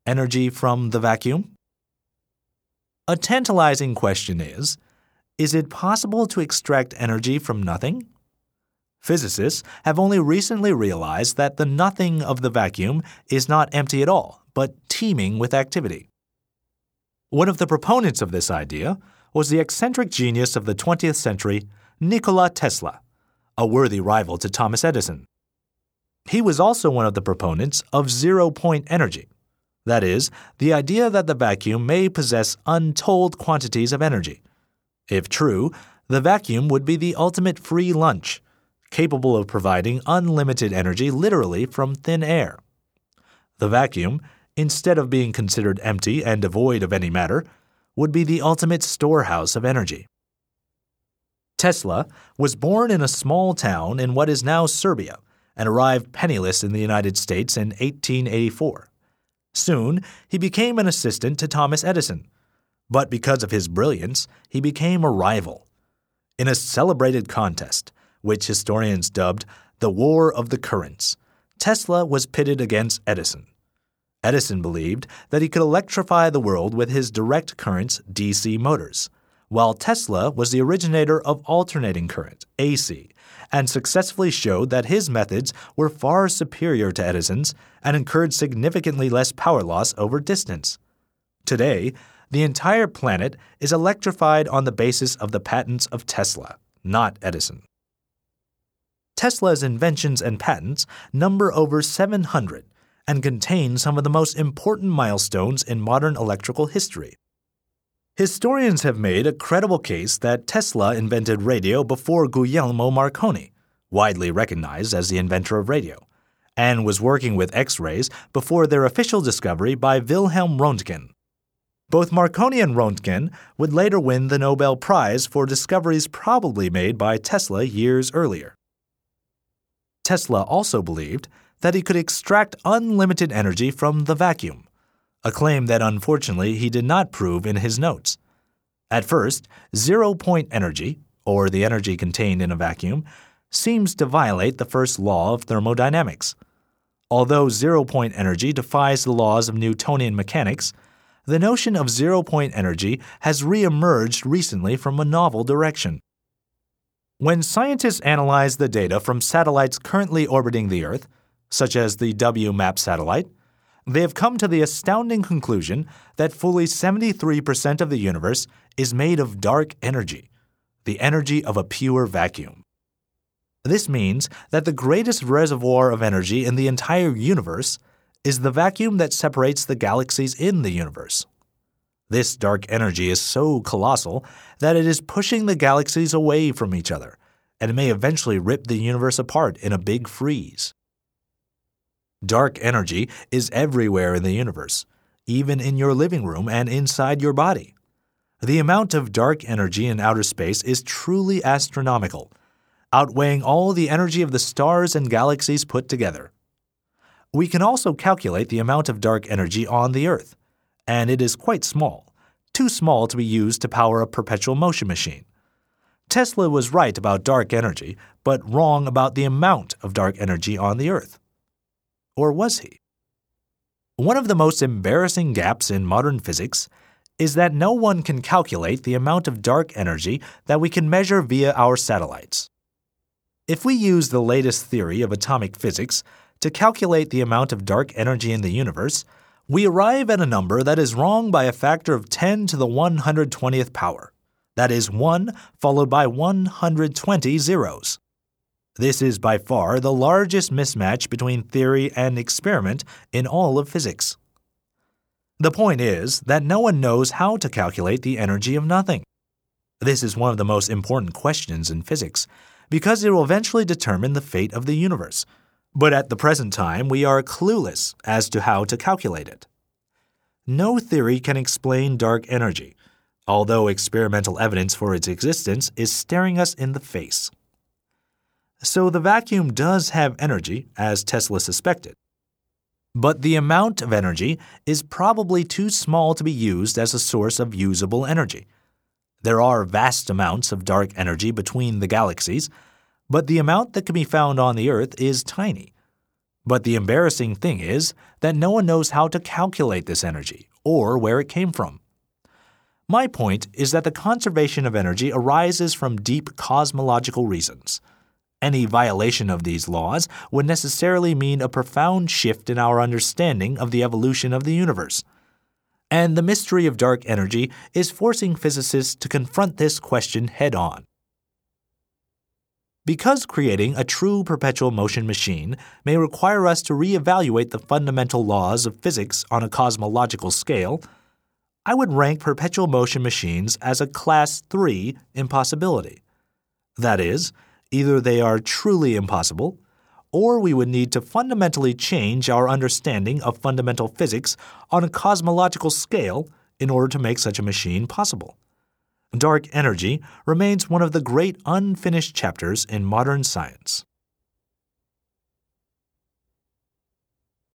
energy from the vacuum? A tantalizing question is it possible to extract energy from nothing? Physicists have only recently realized that the nothing of the vacuum is not empty at all, but teeming with activity. One of the proponents of this idea was the eccentric genius of the 20th century, Nikola Tesla, a worthy rival to Thomas Edison. He was also one of the proponents of zero-point energy, that is, the idea that the vacuum may possess untold quantities of energy. If true, the vacuum would be the ultimate free lunch, capable of providing unlimited energy literally from thin air. The vacuum, instead of being considered empty and devoid of any matter, would be the ultimate storehouse of energy. Tesla was born in a small town in what is now Serbia and arrived penniless in the United States in 1884. Soon, he became an assistant to Thomas Edison, but because of his brilliance, he became a rival. In a celebrated contest, which historians dubbed the War of the Currents, Tesla was pitted against Edison. Edison believed that he could electrify the world with his direct current's DC motors, while Tesla was the originator of alternating current, AC, and successfully showed that his methods were far superior to Edison's and incurred significantly less power loss over distance. Today, the entire planet is electrified on the basis of the patents of Tesla, not Edison. Tesla's inventions and patents number over 700 and contain some of the most important milestones in modern electrical history. Historians have made a credible case that Tesla invented radio before Guglielmo Marconi, widely recognized as the inventor of radio, and was working with X-rays before their official discovery by Wilhelm Röntgen. Both Marconi and Röntgen would later win the Nobel Prize for discoveries probably made by Tesla years earlier. Tesla also believed that he could extract unlimited energy from the vacuum, a claim that unfortunately he did not prove in his notes. At first, zero-point energy, or the energy contained in a vacuum, seems to violate the first law of thermodynamics. Although zero-point energy defies the laws of Newtonian mechanics, the notion of zero-point energy has re-emerged recently from a novel direction. When scientists analyze the data from satellites currently orbiting the Earth, such as the WMAP satellite, they have come to the astounding conclusion that fully 73% of the universe is made of dark energy, the energy of a pure vacuum. This means that the greatest reservoir of energy in the entire universe is the vacuum that separates the galaxies in the universe. This dark energy is so colossal that it is pushing the galaxies away from each other, and it may eventually rip the universe apart in a big freeze. Dark energy is everywhere in the universe, even in your living room and inside your body. The amount of dark energy in outer space is truly astronomical, outweighing all the energy of the stars and galaxies put together. We can also calculate the amount of dark energy on the Earth, and it is quite small, too small to be used to power a perpetual motion machine. Tesla was right about dark energy, but wrong about the amount of dark energy on the Earth. Or was he? One of the most embarrassing gaps in modern physics is that no one can calculate the amount of dark energy that we can measure via our satellites. If we use the latest theory of atomic physics to calculate the amount of dark energy in the universe, we arrive at a number that is wrong by a factor of 10 to the 120th power. That is 1 followed by 120 zeros. This is by far the largest mismatch between theory and experiment in all of physics. The point is that no one knows how to calculate the energy of nothing. This is one of the most important questions in physics because it will eventually determine the fate of the universe. But at the present time, we are clueless as to how to calculate it. No theory can explain dark energy, although experimental evidence for its existence is staring us in the face. So the vacuum does have energy, as Tesla suspected. But the amount of energy is probably too small to be used as a source of usable energy. There are vast amounts of dark energy between the galaxies, but the amount that can be found on the Earth is tiny. But the embarrassing thing is that no one knows how to calculate this energy or where it came from. My point is that the conservation of energy arises from deep cosmological reasons. Any violation of these laws would necessarily mean a profound shift in our understanding of the evolution of the universe. And the mystery of dark energy is forcing physicists to confront this question head-on. Because creating a true perpetual motion machine may require us to reevaluate the fundamental laws of physics on a cosmological scale, I would rank perpetual motion machines as a Class 3 impossibility. That is, either they are truly impossible, or we would need to fundamentally change our understanding of fundamental physics on a cosmological scale in order to make such a machine possible. Dark energy remains one of the great unfinished chapters in modern science.